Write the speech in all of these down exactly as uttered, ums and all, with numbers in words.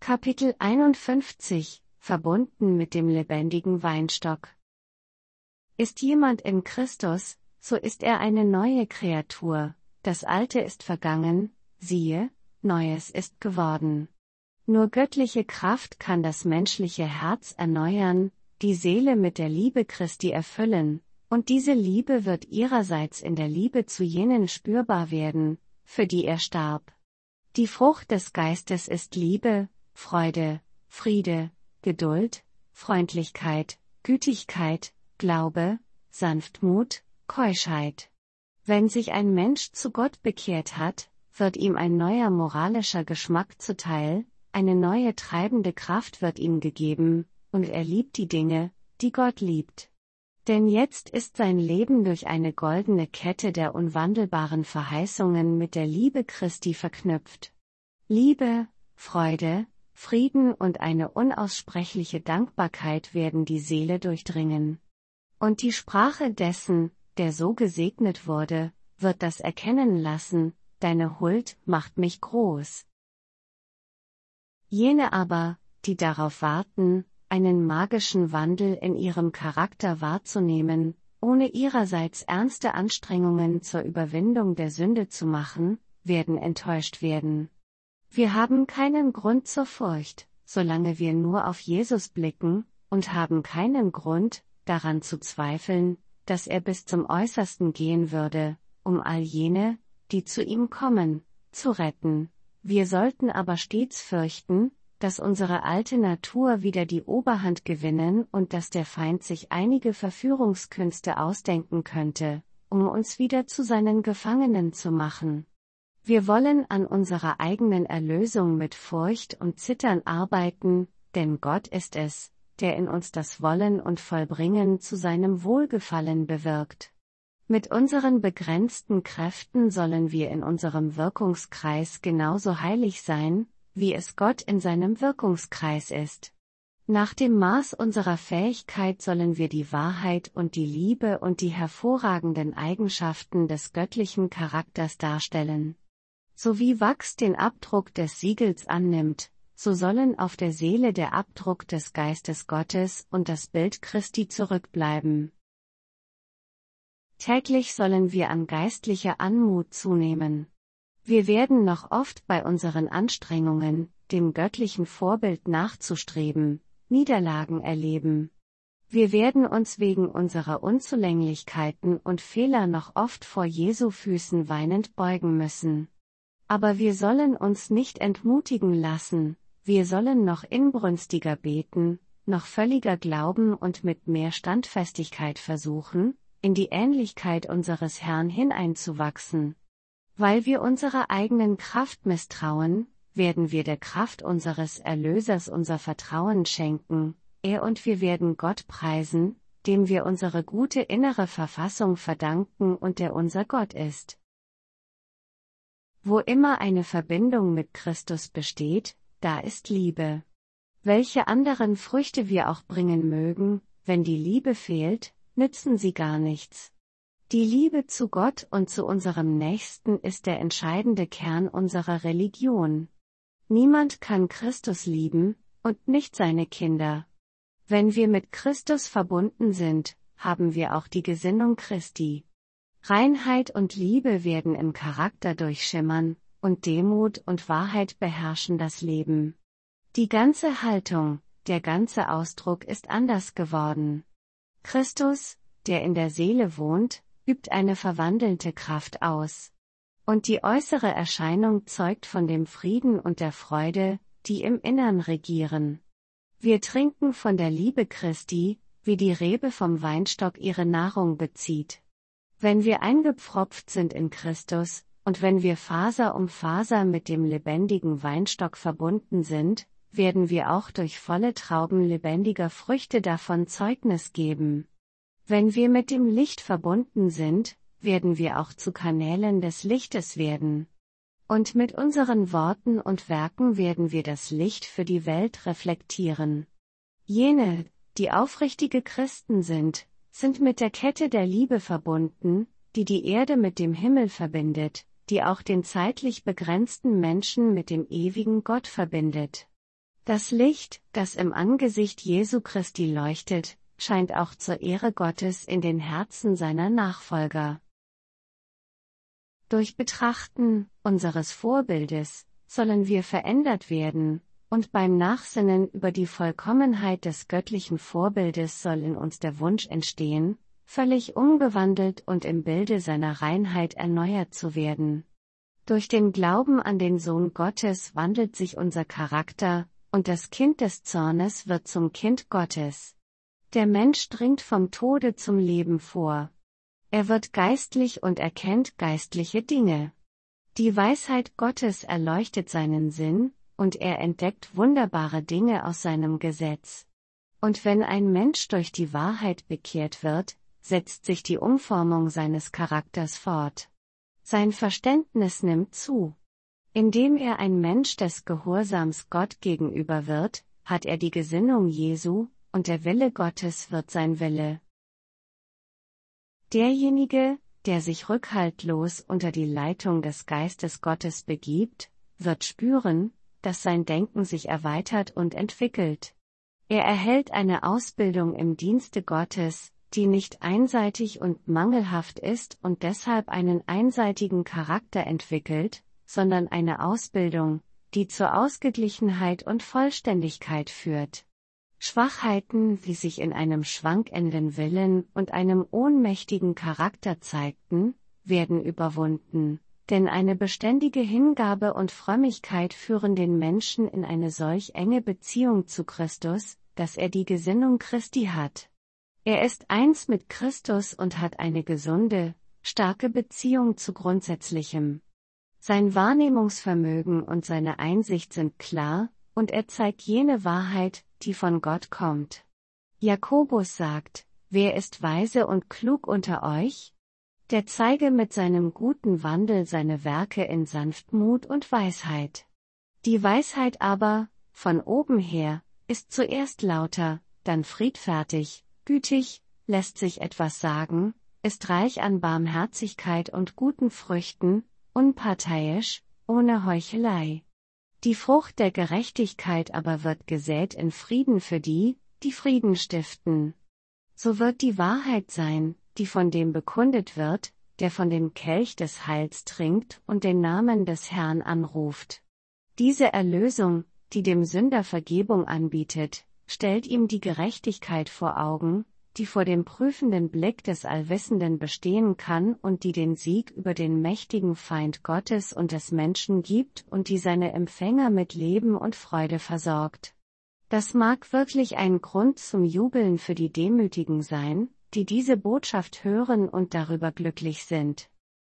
Kapitel einundfünfzig, verbunden mit dem lebendigen Weinstock. Ist jemand in Christus, so ist er eine neue Kreatur, das Alte ist vergangen, siehe, Neues ist geworden. Nur göttliche Kraft kann das menschliche Herz erneuern, die Seele mit der Liebe Christi erfüllen, und diese Liebe wird ihrerseits in der Liebe zu jenen spürbar werden, für die er starb. Die Frucht des Geistes ist Liebe, Freude, Friede, Geduld, Freundlichkeit, Gütigkeit, Glaube, Sanftmut, Keuschheit. Wenn sich ein Mensch zu Gott bekehrt hat, wird ihm ein neuer moralischer Geschmack zuteil, eine neue treibende Kraft wird ihm gegeben, und er liebt die Dinge, die Gott liebt. Denn jetzt ist sein Leben durch eine goldene Kette der unwandelbaren Verheißungen mit der Liebe Christi verknüpft. Liebe, Freude, Frieden und eine unaussprechliche Dankbarkeit werden die Seele durchdringen. Und die Sprache dessen, der so gesegnet wurde, wird das erkennen lassen: Deine Huld macht mich groß. Jene aber, die darauf warten, einen magischen Wandel in ihrem Charakter wahrzunehmen, ohne ihrerseits ernste Anstrengungen zur Überwindung der Sünde zu machen, werden enttäuscht werden. Wir haben keinen Grund zur Furcht, solange wir nur auf Jesus blicken, und haben keinen Grund, daran zu zweifeln, dass er bis zum Äußersten gehen würde, um all jene, die zu ihm kommen, zu retten. Wir sollten aber stets fürchten, dass unsere alte Natur wieder die Oberhand gewinnen und dass der Feind sich einige Verführungskünste ausdenken könnte, um uns wieder zu seinen Gefangenen zu machen. Wir wollen an unserer eigenen Erlösung mit Furcht und Zittern arbeiten, denn Gott ist es, der in uns das Wollen und Vollbringen zu seinem Wohlgefallen bewirkt. Mit unseren begrenzten Kräften sollen wir in unserem Wirkungskreis genauso heilig sein, wie es Gott in seinem Wirkungskreis ist. Nach dem Maß unserer Fähigkeit sollen wir die Wahrheit und die Liebe und die hervorragenden Eigenschaften des göttlichen Charakters darstellen. So wie Wachs den Abdruck des Siegels annimmt, so sollen auf der Seele der Abdruck des Geistes Gottes und das Bild Christi zurückbleiben. Täglich sollen wir an geistlicher Anmut zunehmen. Wir werden noch oft bei unseren Anstrengungen, dem göttlichen Vorbild nachzustreben, Niederlagen erleben. Wir werden uns wegen unserer Unzulänglichkeiten und Fehler noch oft vor Jesu Füßen weinend beugen müssen. Aber wir sollen uns nicht entmutigen lassen, wir sollen noch inbrünstiger beten, noch völliger glauben und mit mehr Standfestigkeit versuchen, in die Ähnlichkeit unseres Herrn hineinzuwachsen. Weil wir unserer eigenen Kraft misstrauen, werden wir der Kraft unseres Erlösers unser Vertrauen schenken, er und wir werden Gott preisen, dem wir unsere gute innere Verfassung verdanken und der unser Gott ist. Wo immer eine Verbindung mit Christus besteht, da ist Liebe. Welche anderen Früchte wir auch bringen mögen, wenn die Liebe fehlt, nützen sie gar nichts. Die Liebe zu Gott und zu unserem Nächsten ist der entscheidende Kern unserer Religion. Niemand kann Christus lieben, und nicht seine Kinder. Wenn wir mit Christus verbunden sind, haben wir auch die Gesinnung Christi. Reinheit und Liebe werden im Charakter durchschimmern, und Demut und Wahrheit beherrschen das Leben. Die ganze Haltung, der ganze Ausdruck ist anders geworden. Christus, der in der Seele wohnt, übt eine verwandelnde Kraft aus. Und die äußere Erscheinung zeugt von dem Frieden und der Freude, die im Innern regieren. Wir trinken von der Liebe Christi, wie die Rebe vom Weinstock ihre Nahrung bezieht. Wenn wir eingepfropft sind in Christus, und wenn wir Faser um Faser mit dem lebendigen Weinstock verbunden sind, werden wir auch durch volle Trauben lebendiger Früchte davon Zeugnis geben. Wenn wir mit dem Licht verbunden sind, werden wir auch zu Kanälen des Lichtes werden. Und mit unseren Worten und Werken werden wir das Licht für die Welt reflektieren. Jene, die aufrichtige Christen sind, sind mit der Kette der Liebe verbunden, die die Erde mit dem Himmel verbindet, die auch den zeitlich begrenzten Menschen mit dem ewigen Gott verbindet. Das Licht, das im Angesicht Jesu Christi leuchtet, scheint auch zur Ehre Gottes in den Herzen seiner Nachfolger. Durch Betrachten unseres Vorbildes sollen wir verändert werden, und beim Nachsinnen über die Vollkommenheit des göttlichen Vorbildes soll in uns der Wunsch entstehen, völlig umgewandelt und im Bilde seiner Reinheit erneuert zu werden. Durch den Glauben an den Sohn Gottes wandelt sich unser Charakter, und das Kind des Zornes wird zum Kind Gottes. Der Mensch dringt vom Tode zum Leben vor. Er wird geistlich und erkennt geistliche Dinge. Die Weisheit Gottes erleuchtet seinen Sinn, und er entdeckt wunderbare Dinge aus seinem Gesetz. Und wenn ein Mensch durch die Wahrheit bekehrt wird, setzt sich die Umformung seines Charakters fort. Sein Verständnis nimmt zu. Indem er ein Mensch des Gehorsams Gott gegenüber wird, hat er die Gesinnung Jesu, und der Wille Gottes wird sein Wille. Derjenige, der sich rückhaltlos unter die Leitung des Geistes Gottes begibt, wird spüren, dass sein Denken sich erweitert und entwickelt. Er erhält eine Ausbildung im Dienste Gottes, die nicht einseitig und mangelhaft ist und deshalb einen einseitigen Charakter entwickelt, sondern eine Ausbildung, die zur Ausgeglichenheit und Vollständigkeit führt. Schwachheiten, die sich in einem schwankenden Willen und einem ohnmächtigen Charakter zeigten, werden überwunden, denn eine beständige Hingabe und Frömmigkeit führen den Menschen in eine solch enge Beziehung zu Christus, dass er die Gesinnung Christi hat. Er ist eins mit Christus und hat eine gesunde, starke Beziehung zu Grundsätzlichem. Sein Wahrnehmungsvermögen und seine Einsicht sind klar, und er zeigt jene Wahrheit, die von Gott kommt. Jakobus sagt, wer ist weise und klug unter euch? Der zeige mit seinem guten Wandel seine Werke in Sanftmut und Weisheit. Die Weisheit aber, von oben her, ist zuerst lauter, dann friedfertig, gütig, lässt sich etwas sagen, ist reich an Barmherzigkeit und guten Früchten, unparteiisch, ohne Heuchelei. Die Frucht der Gerechtigkeit aber wird gesät in Frieden für die, die Frieden stiften. So wird die Wahrheit sein, die von dem bekundet wird, der von dem Kelch des Heils trinkt und den Namen des Herrn anruft. Diese Erlösung, die dem Sünder Vergebung anbietet, stellt ihm die Gerechtigkeit vor Augen, die vor dem prüfenden Blick des Allwissenden bestehen kann und die den Sieg über den mächtigen Feind Gottes und des Menschen gibt und die seine Empfänger mit Leben und Freude versorgt. Das mag wirklich ein Grund zum Jubeln für die Demütigen sein, die diese Botschaft hören und darüber glücklich sind.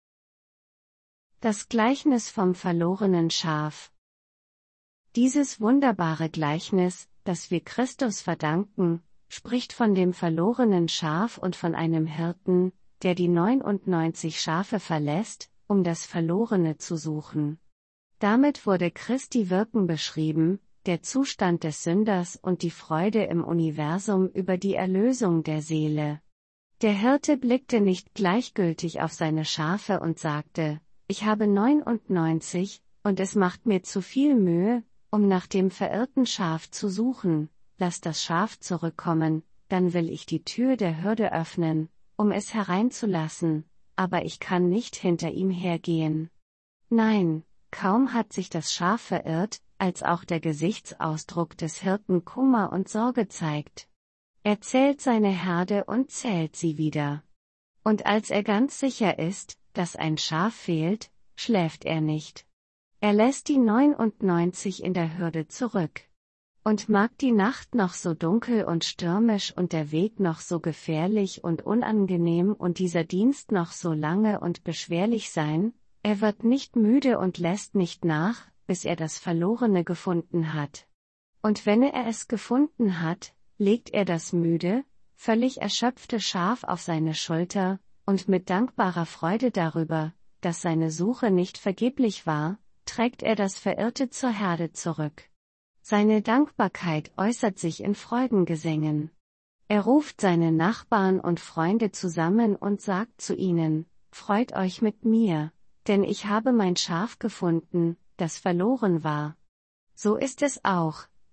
Das Gleichnis vom verlorenen Schaf. Dieses wunderbare Gleichnis, das wir Christus verdanken, spricht von dem verlorenen Schaf und von einem Hirten, der die neunundneunzig Schafe verlässt, um das Verlorene zu suchen. Damit wurde Christi Wirken beschrieben, der Zustand des Sünders und die Freude im Universum über die Erlösung der Seele. Der Hirte blickte nicht gleichgültig auf seine Schafe und sagte, ich habe neunundneunzig, und es macht mir zu viel Mühe, um nach dem verirrten Schaf zu suchen, lass das Schaf zurückkommen, dann will ich die Tür der Hürde öffnen, um es hereinzulassen, aber ich kann nicht hinter ihm hergehen. Nein, kaum hat sich das Schaf verirrt, als auch der Gesichtsausdruck des Hirten Kummer und Sorge zeigt. Er zählt seine Herde und zählt sie wieder. Und als er ganz sicher ist, dass ein Schaf fehlt, schläft er nicht. Er lässt die neunundneunzig in der Hürde zurück. Und mag die Nacht noch so dunkel und stürmisch und der Weg noch so gefährlich und unangenehm und dieser Dienst noch so lange und beschwerlich sein, er wird nicht müde und lässt nicht nach, bis er das Verlorene gefunden hat. Und wenn er es gefunden hat, legt er das müde, völlig erschöpfte Schaf auf seine Schulter, und mit dankbarer Freude darüber, dass seine Suche nicht vergeblich war, trägt er das Verirrte zur Herde zurück. Seine Dankbarkeit äußert sich in Freudengesängen. Er ruft seine Nachbarn und Freunde zusammen und sagt zu ihnen, freut euch mit mir, denn ich habe mein Schaf gefunden, das verloren war. So ist es auch,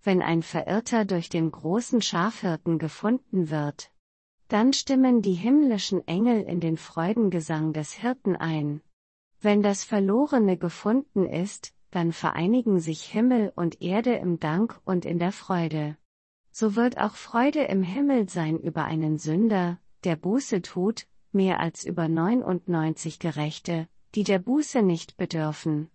wenn ein Verirrter durch den großen Schafhirten gefunden wird. Dann stimmen die himmlischen Engel in den Freudengesang des Hirten ein. Wenn das Verlorene gefunden ist, dann vereinigen sich Himmel und Erde im Dank und in der Freude. So wird auch Freude im Himmel sein über einen Sünder, der Buße tut, mehr als über neunundneunzig Gerechte, die der Buße nicht bedürfen.